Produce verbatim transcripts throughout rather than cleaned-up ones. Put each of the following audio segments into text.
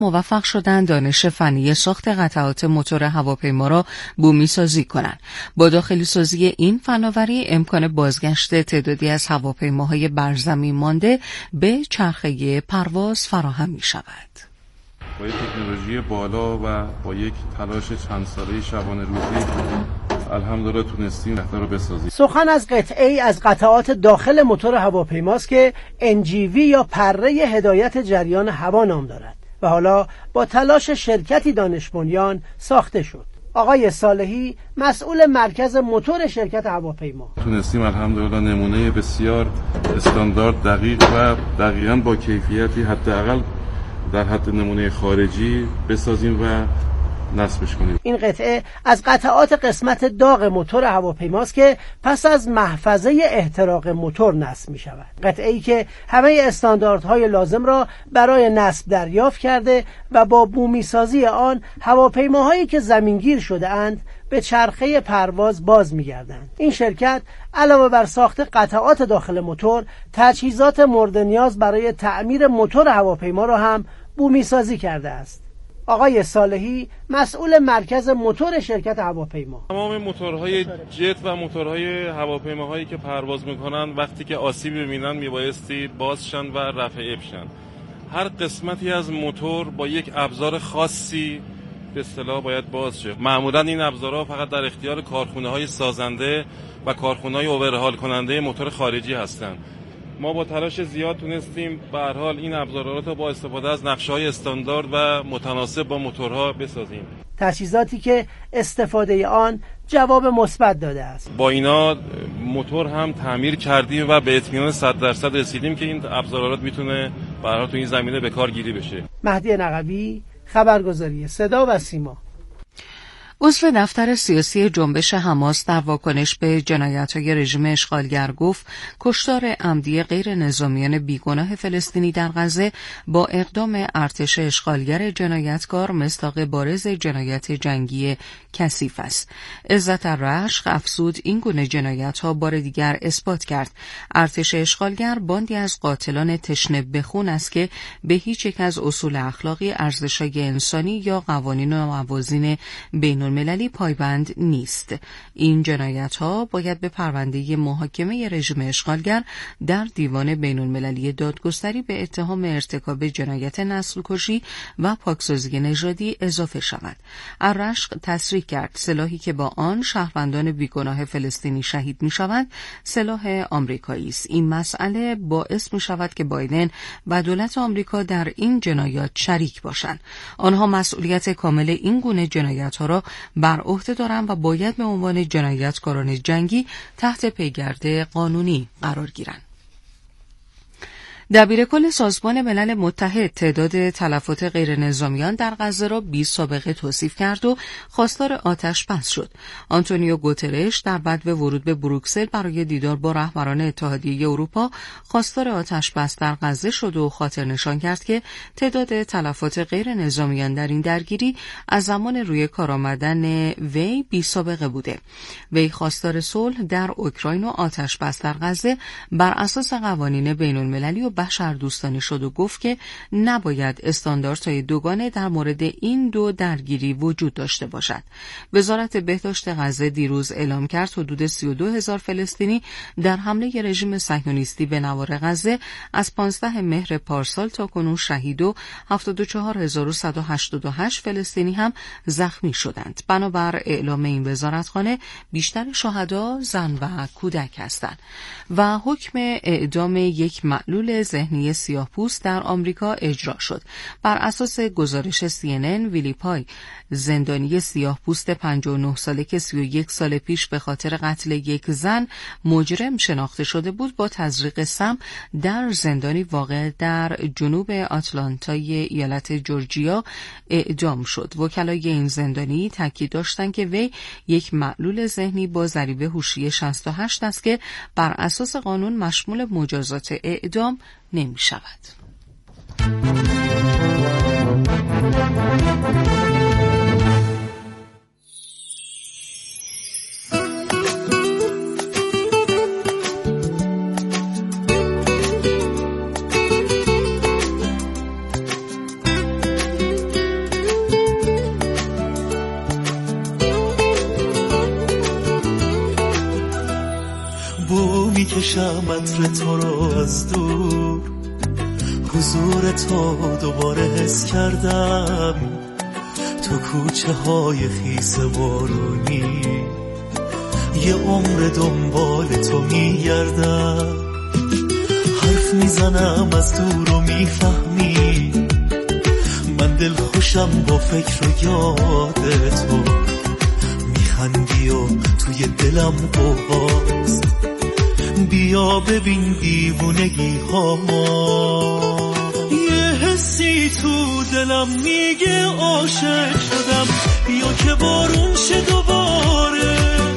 موفق شدند دانش فنی ساخت قطعات موتور هواپیما را بومی سازی کنند. با داخلی سازی این فناوری امکان بازگشت تعدادی از هواپیماهای بر زمین مانده به چرخه پرواز فراهم می شود. با یک تکنولوژی بالا و با یک تلاش چند ساله شبانه روزی الحمدلله تونستیم قطعه رو بسازیم. سخن از قطعه‌ای از قطعات داخل موتور هواپیماست که ان جی وی یا پره هدایت جریان هوا نام دارد و حالا با تلاش شرکتی دانش بنیان ساخته شد. آقای صالحی مسئول مرکز موتور شرکت هواپیما: تونستیم الحمدلله نمونه بسیار استاندارد، دقیق و دقیقاً با کیفیتی حداقل در حد نمونه خارجی بسازیم و نصبش کنیم. این قطعه از قطعات قسمت داغ موتور هواپیماست که پس از محفظه احتراق موتور نصب می شود. قطعه‌ای که همه استانداردهای لازم را برای نصب دریافت کرده و با بومی سازی آن هواپیماهایی که زمینگیر شده اند به چرخه پرواز باز می گردند. این شرکت علاوه بر ساخت قطعات داخل موتور، تجهیزات مورد نیاز برای تعمیر موتور هواپیما را هم بومی سازی کرده است. آقای صالحی مسئول مرکز موتور شرکت هواپیما: تمام موتورهای جت و موتورهای هواپیماهایی که پرواز میکنن وقتی که آسیب ببینن میبایستی بازشن و رفع بشن. هر قسمتی از موتور با یک ابزار خاصی به اصطلاح باید باز شه. معمولا این ابزارها فقط در اختیار کارخانه‌های سازنده و کارخانه‌های اورهال کننده موتور خارجی هستند. ما با تلاش زیاد تونستیم به هر حال این ابزارها رو با استفاده از نقشه‌های استاندارد و متناسب با موتورها بسازیم. تجهیزاتی که استفاده آن جواب مثبت داده است. با اینا موتور هم تعمیر کردیم و به اطمینان صد درصد رسیدیم که این ابزارات میتونه به هر حال تو این زمینه به کار گیری بشه. مهدی نقوی، خبرگزاری صدا و سیما. عضو دفتر سیاسی جنبش حماس در واکنش به جنایت‌های رژیم اشغالگر گفت کشتار عمدی غیر نظامیان بیگناه فلسطینی در غزه با اقدام ارتش اشغالگر جنایتکار مصداق بارز جنایت جنگی کثیف است. عزت الرشق افزود این گونه جنایت‌ها بار دیگر اثبات کرد ارتش اشغالگر باندی از قاتلان تشنه به خون است که به هیچ یک از اصول اخلاقی، ارزش‌های انسانی یا قوانین و موازین بین المللی پایبند نیست. این جنایت‌ها باید به پرونده محاکمه رژیم اشغالگر در دیوان بین المللی دادگستری به اتهام ارتکاب جنایت نسل‌کشی و پاکسازی نژادی اضافه شود. الرشق تصریح کرد سلاحی که با آن شهروندان بیگناه فلسطینی شهید می‌شوند سلاح آمریکایی است. این مسئله باعث می‌شود که بایدن و دولت آمریکا در این جنایات شریک باشند. آنها مسئولیت کامل این گونه جنایت‌ها را بر عهده دارند و باید به عنوان جنایتکاران جنگی تحت پیگرد قانونی قرار گیرند. دبیرکل سازمان ملل متحد تعداد تلفات غیر نظامیان در غزه را بی سابقه توصیف کرد و خواستار آتش بس شد. آنتونیو گوترش در بدو ورود به بروکسل برای دیدار با رهبران اتحادیه اروپا خواستار آتش بس در غزه شد و خاطر نشان کرد که تعداد تلفات غیر نظامیان در این درگیری از زمان روی کار آمدن وی بی سابقه بوده. وی خواستار صلح در اوکراین و آتش بس در غزه بر اساس قوانین بین المللی و بشر دوستانه شد و گفت که نباید استانداردهای دوگانه در مورد این دو درگیری وجود داشته باشد. وزارت بهداشت غزه دیروز اعلام کرد حدود سی و دو هزار فلسطینی در حمله رژیم صهیونیستی به نوار غزه از پانزده مهر پارسال تا کنون شهید و هفتاد و چهار هزار و صد و هشتاد و هشت فلسطینی هم زخمی شدند. بنابر اعلام این وزارتخانه بیشتر شهدا زن و کودک هستند و حکم اعدام یک معلول ذهنی سیاه‌پوست در آمریکا اجرا شد. بر اساس گزارش سی ان ان ویلی پای زندانی سیاه‌پوست پنجاه و نه ساله که سی و یک سال پیش به خاطر قتل یک زن مجرم شناخته شده بود با تزریق سم در زندانی واقع در جنوب آتلانتای ایالت جورجیا اعدام شد. وکلای این زندانی تاکید داشتند که وی یک معلول ذهنی با ضریب هوشی شصت و هشت است که بر اساس قانون مشمول مجازات اعدام نمی شود. میکشم عطر تو رو از دور، حضور تو دوباره حس کردم، تو کوچه های خیس بارونی، یه عمر دنبال تو میگردم، حرف میزنم از دور و میفهمی، من دل خوشم با فکر و یاد تو، میخندی و توی دلم قوقاست، بیا ببین دیوونگی ها، یه حسی تو دلم میگه عاشق شدم، بیا که بارون شه دوباره،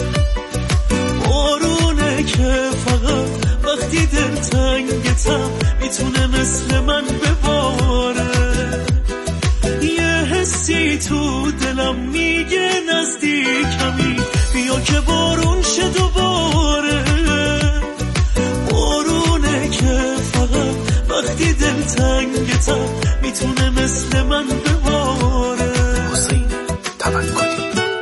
بارونه که فقط وقتی دل تنگتم میتونه مثل من بباره، یه حسی تو دلم میگه نزدیکمی، بیا که بارون شه دوباره، بارونه که فقط وقتی دل تنگتم میتونه مثل من بباره. حسین توکلی.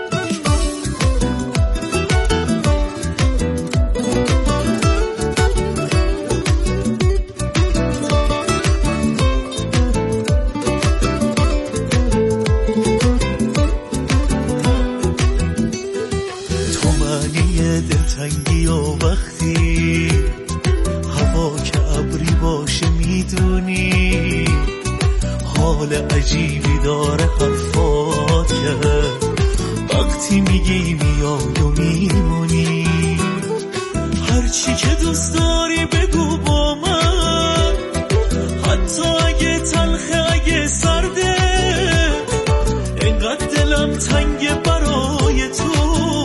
دلتنگی و وقتی هوا که ابری باشه میدونی، حال عجیبی داره حرفات که وقتی میگی میاد و میمونی، هرچی که دوست داری بگو با من، حتی اگه تلخه اگه سرده، اینقدر دلم تنگه برای تو،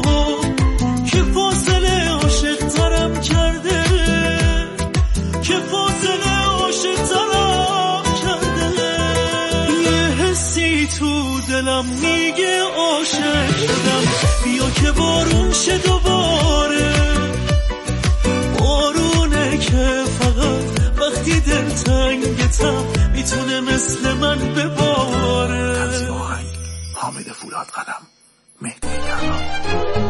دلم میگه عاشق شدم، بیا که بارون شه دوباره، بارونه که فقط وقتی دل تنگتم میتونه مثل من بباره. تنظیم آهنگ حامد فولاد قلم، مهدی گران.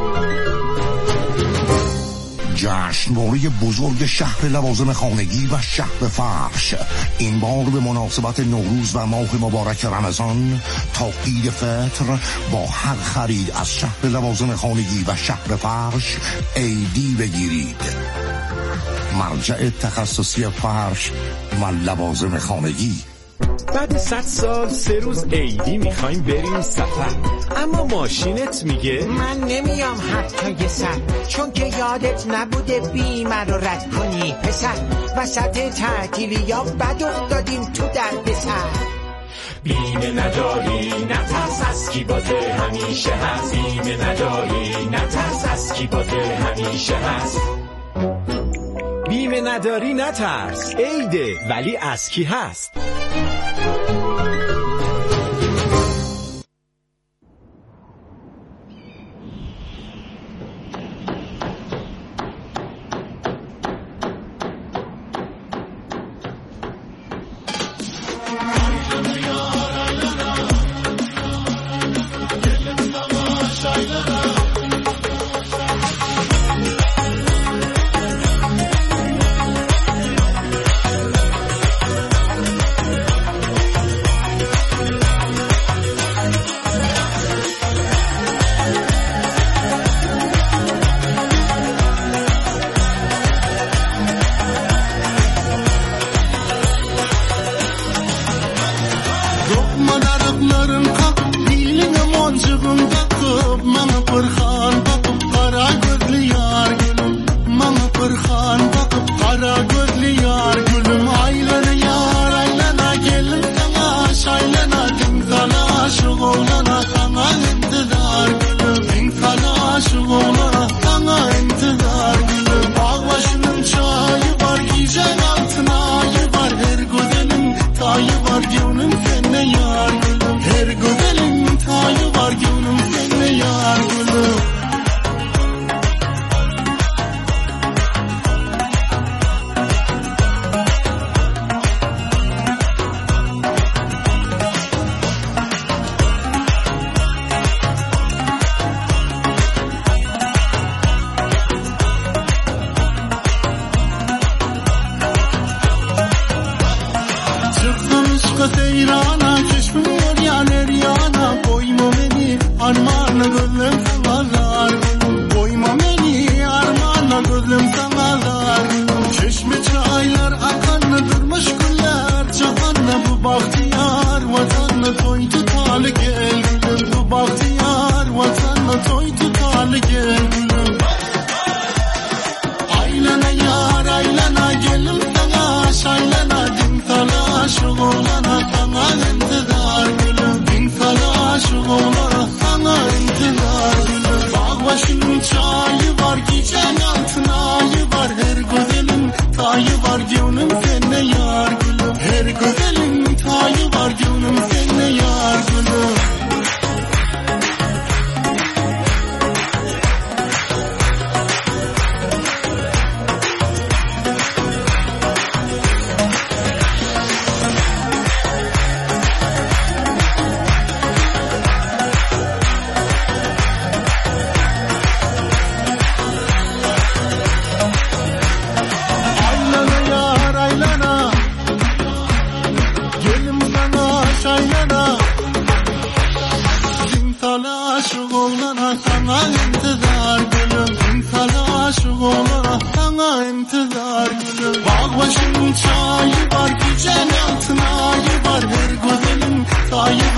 جشنواره بزرگ شهر لوازم خانگی و شهر فرش، این بار به مناسبت نوروز و ماه مبارک رمضان تا عید فطر با هر خرید از شهر لوازم خانگی و شهر فرش ایدی بگیرید. مرجع تخصصی فرش و لوازم خانگی. بعد صد سال سه روز عیدی میخوایم بریم سفر، اما ماشینت میگه من نمیام حتی یه سر، چون که یادت نبوده بیمه رو رد کنی پسر، وسط تعطیلی یا بد افتادیم تو درد سر، بیمه نداری نترس از کی بازه همیشه هست، بیمه نداری نترس از کی بازه همیشه هست، بیمه نداری نترس، عیده ولی از کی هست.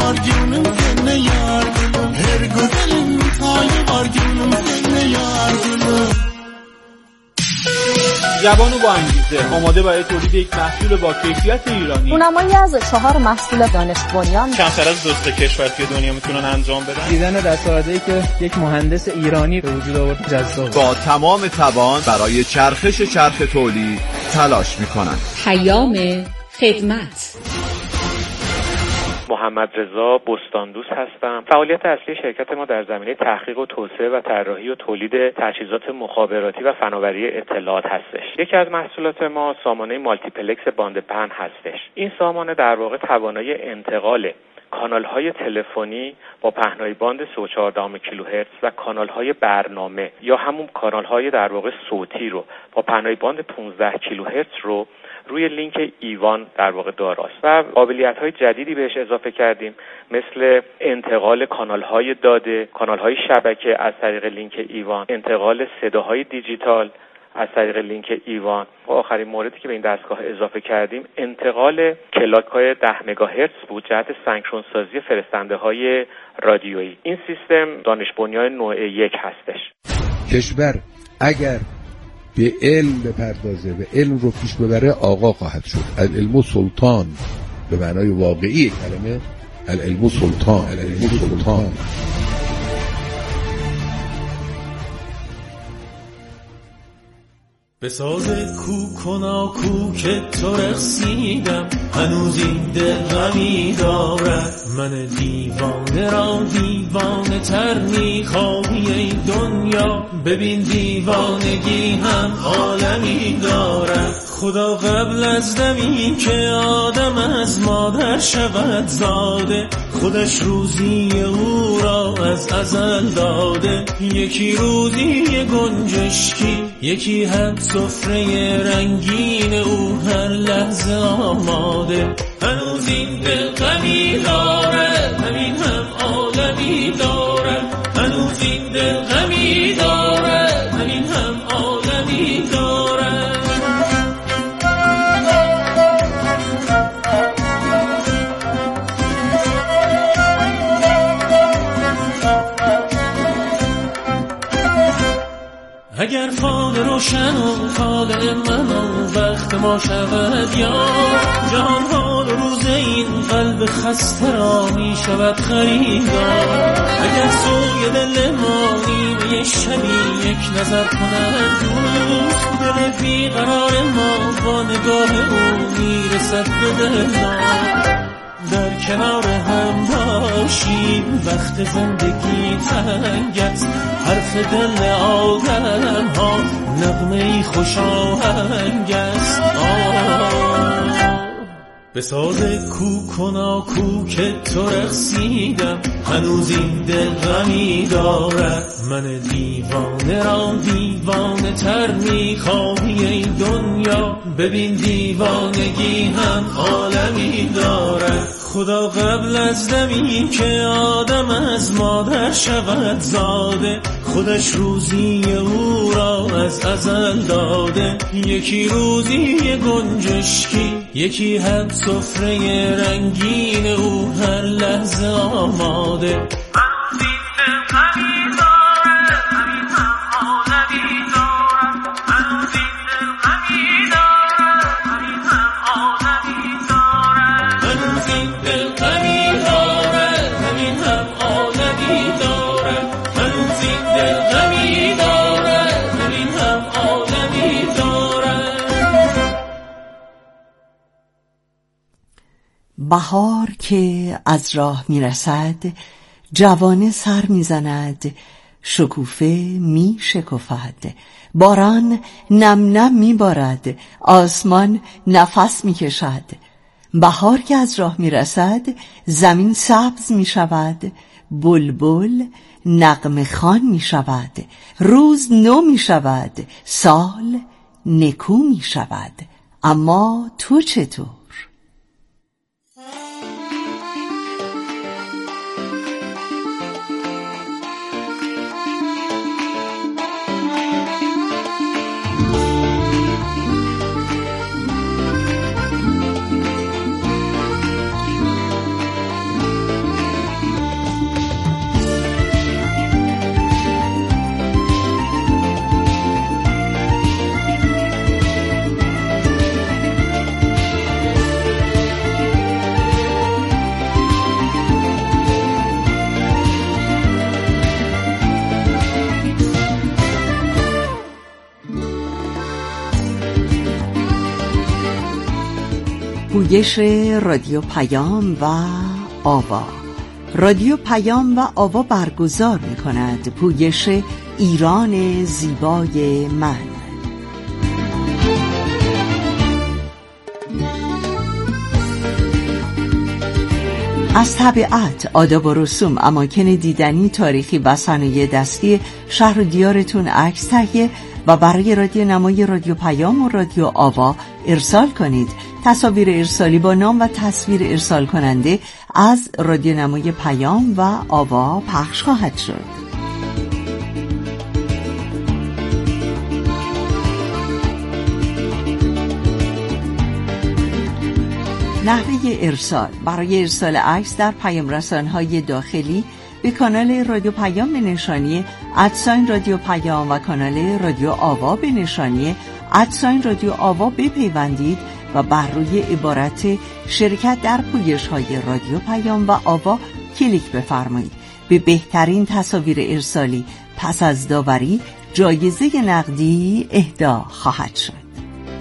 var gönlüm seninle yar gülüm. Her güzelin tayı var gönlüm seninle yar gülüm. جوان و با انگیزه آماده برای تولید یک محصول با کیفیت ایرانی. رونمایی از چهار محصول دانش بنیان کمتر از دوست کشور توی دنیا میتونن انجام بدن. دیدن دستاوردهایی که یک مهندس ایرانی به وجود آورد جذاب. با تمام توان برای چرخش چرخ تولید تلاش میکنن. پیام خدمت. محمد رضا بستاندوست هستم. فعالیت اصلی شرکت ما در زمینه تحقیق و توسعه و طراحی و تولید تجهیزات مخابراتی و فناوری اطلاعات هستش. یکی از محصولات ما سامانه مالتیپلکس باند پهن هستش. این سامانه در واقع توانایی انتقال کانال‌های تلفنی با پهنای باند سه و چهار دهم کیلوهرتز و کانال‌های برنامه یا همون کانال‌های در واقع صوتی رو با پهنای باند پانزده کیلوهرتز رو روی لینک ایوان در واقع داراست و قابلیت‌های جدیدی بهش اضافه کردیم، مثل انتقال کانال‌های داده، کانال‌های شبکه از طریق لینک ایوان، انتقال صداهای دیجیتال از طریق لینک ایوان و آخرین موردی که به این دستگاه اضافه کردیم انتقال کلاک‌های ده مگاهرتز بود جهت سنکرون سازی فرستنده‌های رادیویی. این سیستم دانش بنیان نوع یک هستش. کشور اگر به علم بپردازه و علم رو پیش ببره آقا خواهد شد. العلم سلطان به معنای واقعی کلمه، العلم سلطان، العلم سلطان. به ساز کوکنا کوک تو رسیدم، هنوز این دل غمی دارد. من دیوانه را دیوانه تر میخواهی ای دنیا، ببین دیوانگی هم عالمی دارد. خدا قبل از دمی که آدم از مادر شود زاده، خودش روزی او را از ازل داده. یکی روزی گنجشکی، یکی هم سفره رنگین او هر لحظه آماده. هنوز این دل غمی داره، همین هم عالمی داره. هنوز این دل غمی داره، همین هم عالمی داره. اگر فال روشن و فال من و وقت ما شود یا جهان حال و روز این قلب خسته را می شود خریدار. اگر سوی دل ما نیمه شبی یک نظر کند دوست، دل بی قرار ما با نگاه او می رسد به دلدار. در کنار هم باشیم وقت زندگی تنگ است، حرف دل آدم ها نغمه خوش آهنگ است. به ساز کوکنا کوک تو رسیدم، هنوز این دل غمی دارد. من دیوانه را دیوانه تر میخواهی ای دنیا، ببین دیوانگی هم عالمی دارد. خدا قبل از دمی که آدم از مادر شود زاده، خودش روزی او را از ازل داده. یکی روزی گنجشکی، یکی هم سفره رنگین او هر لحظه آماده. بهار که از راه میرسد، جوانه سر میزند، شکوفه می شکفد. باران نم نم میبارد، آسمان نفس میکشد. بهار که از راه میرسد، زمین سبز میشود، بلبل نغمه خوان میشود. روز نو میشود، سال نکو میشود. اما تو چطور؟ پویش رادیو پیام و آوا. رادیو پیام و آوا برگزار می کند پویش ایران زیبای من. از طبیعت، آداب و رسوم، اماکن دیدنی، تاریخی و صنایع دستی شهر و دیارتون عکس تهیه و برای رادیو نمای رادیو پیام و رادیو آوا ارسال کنید. تصاویر ارسالی با نام و تصویر ارسال کننده از رادیو نمای پیام و آوا پخش خواهد شد. نحوه ارسال: برای ارسال عکس در پیام رسان‌های داخلی به کانال رادیو پیام به نشانی ادساین رادیو پیام و کانال رادیو آوا به نشانی ادساین رادیو آوا بپیوندید و بر روی عبارت شرکت در پویش‌های رادیو پیام و آوا کلیک بفرمایید. به بهترین تصاویر ارسالی پس از داوری جایزه نقدی اهدا خواهد شد.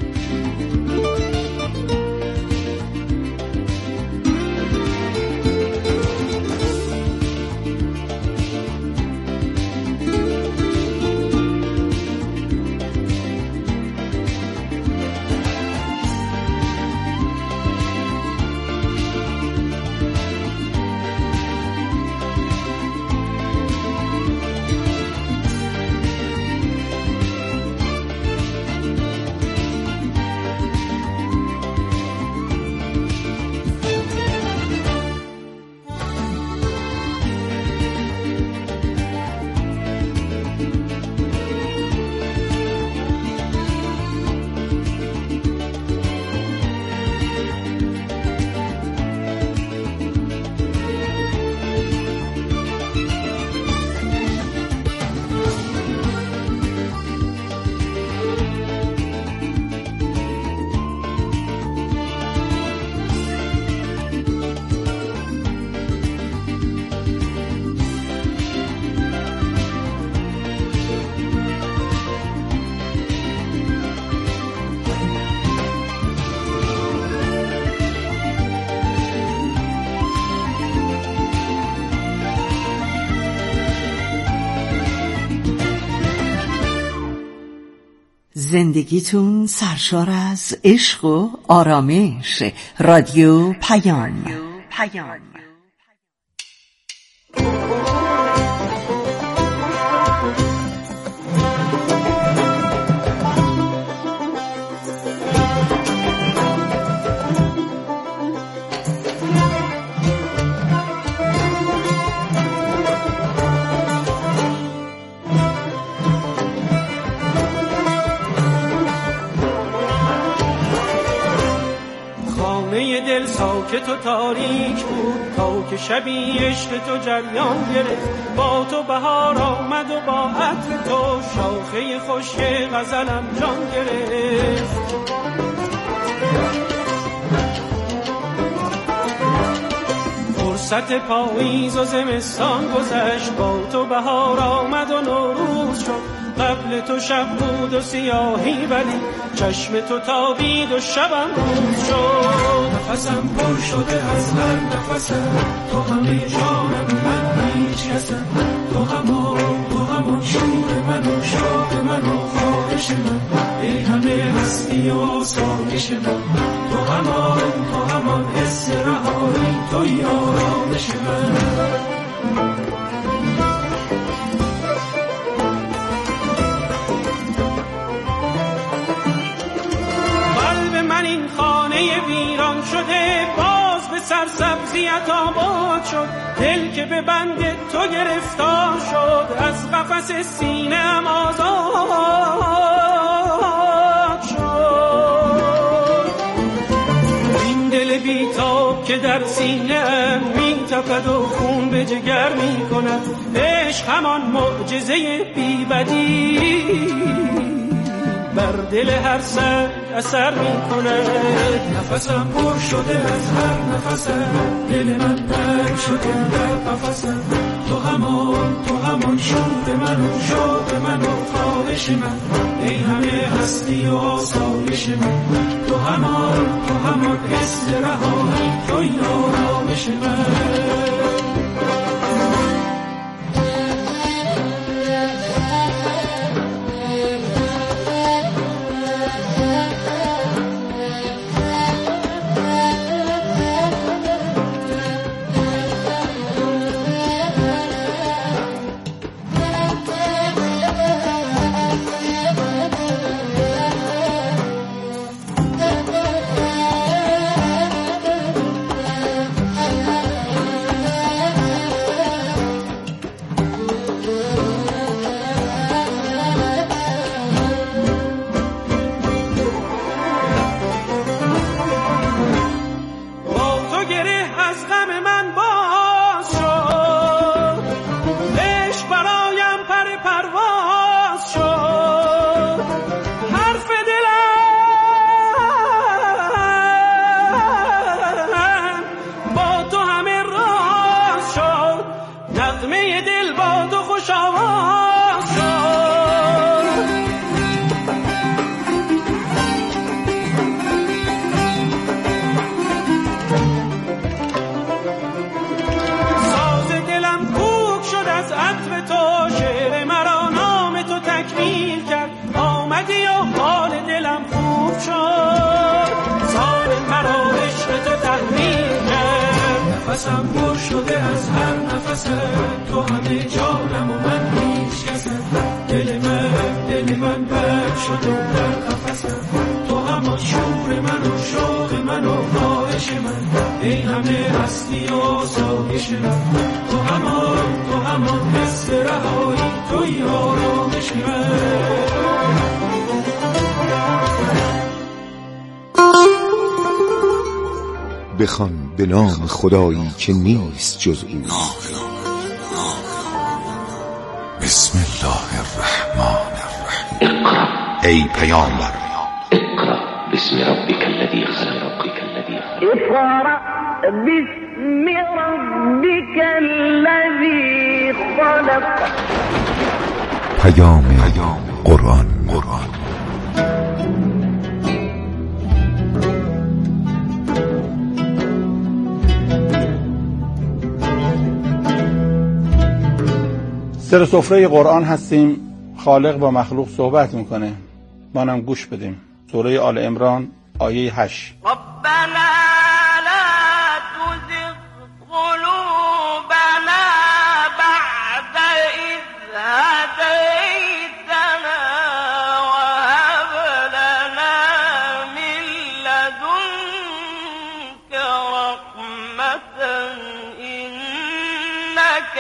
زندگیتون سرشار از عشق و آرامش. رادیو پیام. پیام. ساکت و تاریک بود تا که شبی عشق تو جریان گرفت. با تو بهار آمد و با عطر تو شاخه خشک غزلم جان گرفت. فرصت پاییز و زمستان گذشت، با تو بهار آمد و نوروز شد. قبل تو شب بود و سیاهی ولی چشم تو تابید و شبم روز شد. نفسم پر شده از هر نفسم، تو همه جانم من هیچ کسم. تو همان تو همان شور من و شاد من و خواهش من، ای همه هستی و آسایش من. تو همان تو همان حس رهایی، توی آرامش من. ویران شده باز به سرسبزیت آباد شد. دل که به بند تو گرفتار شد، از قفس سینه‌ام آزاد شد. این دل بیتاب که در سینه‌ام می‌تپد و خون به جگر می‌کند، عشق همان معجزه بی‌بدیل بر دل هر سر اثر میکنه. نفسم پر شده از هر نفسم، دل من بند شده در قفسم. تو همان تو همان شور من و شاد من و خواهش آرامش من، ای همه هستی و آسایش من، تو همان تو همان حس رهایی، توی آرامش من. نفسم پر شده از هر نفسه، تو همه جانم و من هیچ کسم، دل من دل من بر شده در قفسه، تو همان شور من و شوق من و خواهش من، ای همه هستی و آسایش من، تو همان تو همان حس رهایی، توی آرامش من. بخوان به نام خدایی که نیست جز او. بسم الله الرحمن الرحیم. ای پیامبر اقرأ باسم ربک الذی خلق. اقرأ باسم ربک الذی خلق. پیام قرآن. قرآن سر سفره قرآن هستیم. خالق با مخلوق صحبت میکنه، ما هم گوش بدیم. سوره آل عمران آیه هشت. ربنا لا تزغ قلوبنا بعد إذ هديتنا وهب لنا من لدنك رحمة إنك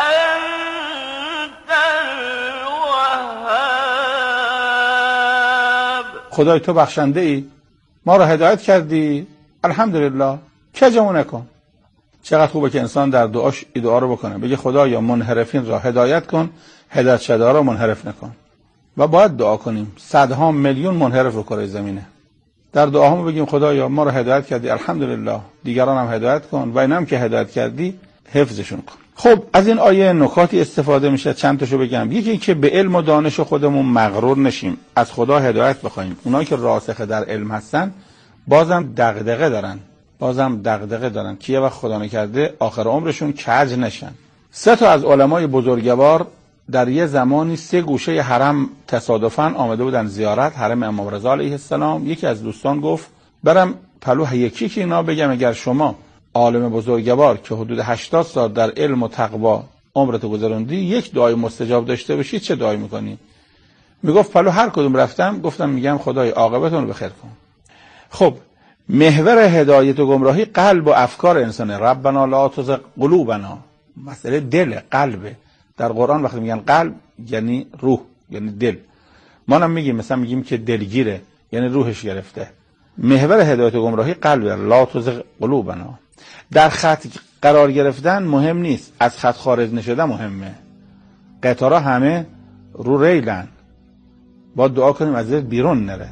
خدای تو بخشنده ای، ما را هدایت کردی، الحمدلله، کجمون نکن. چقدر خوبه که انسان در دعاش این دعا رو بکنه، بگه خدایا منحرفین را هدایت کن، هدایت شده را منحرف نکن. و باید دعا کنیم. صدها میلیون منحرف رو کره زمینه. در دعاهامو بگیم خدایا ما را هدایت کردی، الحمدلله، دیگران هم هدایت کن و اینم که هدایت کردی حفظشون کن. خب از این آیه نکاتی استفاده میشه، چند تاشو بگم. یکی که به علم و دانش خودمون مغرور نشیم، از خدا هدایت بخوایم. اونایی که راسخ در علم هستن بازم دغدغه دارن، بازم دغدغه دارن که یه وقت خدا نکرده آخر عمرشون کج نشن. سه تا از علمای بزرگوار در یه زمانی سه گوشه حرم تصادفاً آمده بودن زیارت، حرم امام رضا علیه السلام. یکی از دوستان گفت برم پلو یکی که اینا بگم اگر شما عالم بزرگوار که حدود هشتاد سال در علم و تقوا عمرتو گذروندی یک دعای مستجاب داشته باشی چه دعایی میکنی؟ میگفت پلو هر کدوم رفتم گفتم میگم خدای عاقبتون رو بخیر کن. خب محور هدایت و گمراهی قلب و افکار انسانه. ربنا لا تزغ قلوبنا، مسئله دل، قلبه. در قرآن وقتی میگن قلب یعنی روح، یعنی دل. ما هم میگیم مثلا میگیم که دلگیره، یعنی روحش گرفته. محور هدایت و گمراهی قلبه. لا تزغ قلوبنا. در خط قرار گرفتن مهم نیست، از خط خارج نشدن مهمه. قطارا همه رو ریلن، با دعا کنیم از بیرون نره.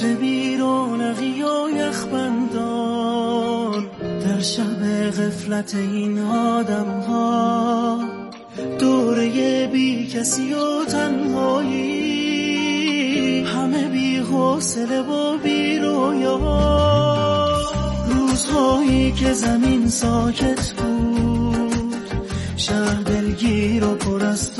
عطر بیرونقی و یخبندان در شب غفلت این آدم ها، دوره بی کسی و تنهایی، همه بی حوصله و بی رویا. روزهایی که زمین ساکت بود، شهر دلگیر و پر از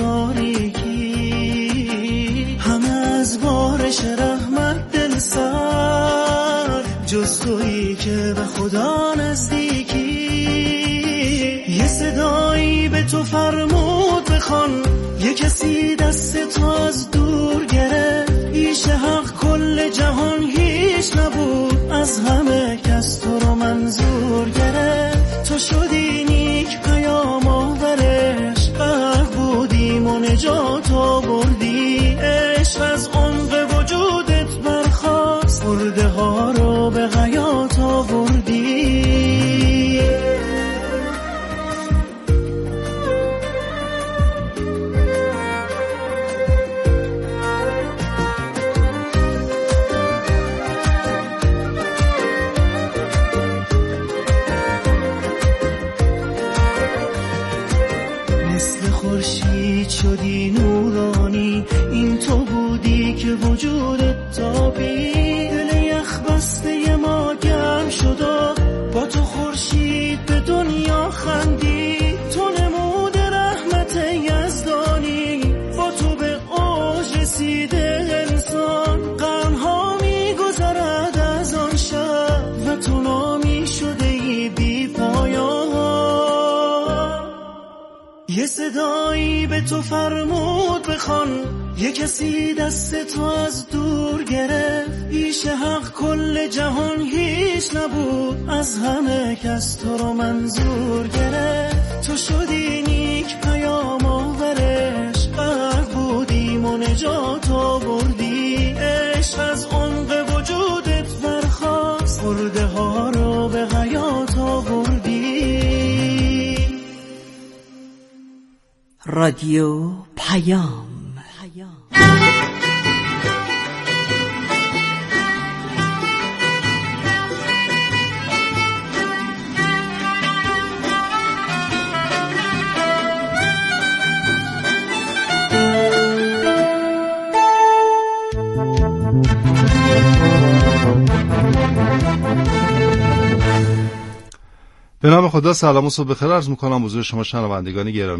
تاریکی، همه از بارش رحمت دل سر، جز تویی که به خدا نزدیکی. یه صدایی به تو فرمود بخوان، یه کسی دست تو از دور گرفت. ایش حق کل جهان هیچ نبود، از همه کس تو رو منظور گرفت. تو شدی نیک پیام آورش، غرق بودیم و نجات آوردی. عشق از عمق وجودت برخاست، مرده ها رو به حیات آوردی. شدی نورانی، این تو بودی که وجودت تابید. دل یخ بسته ما گرم شد و با تو خورشید به دنیا خندید. تو نمود رحمت یزدانی، با تو به اوج رسیده انسان. قرنها می گذرد از آن شب و تو نامی شده ای بی پایان. یه صدایی به تو فرمود بخوان، یه کسی دست تو از دور گرفت. ایش حق کل جهان هیچ نبود، از همه کس تو رو منظور گرفت. تو شدی نیک پیام آورش، غرق بودیم و نجات آوردی. عشق از عمق وجودت برخاست، مرده ها رو به حیات آوردی. رادیو پیام. به نام خدا، سلام و صبح بخیر عرض می‌کنم حضور شما شنوندگان گرامی.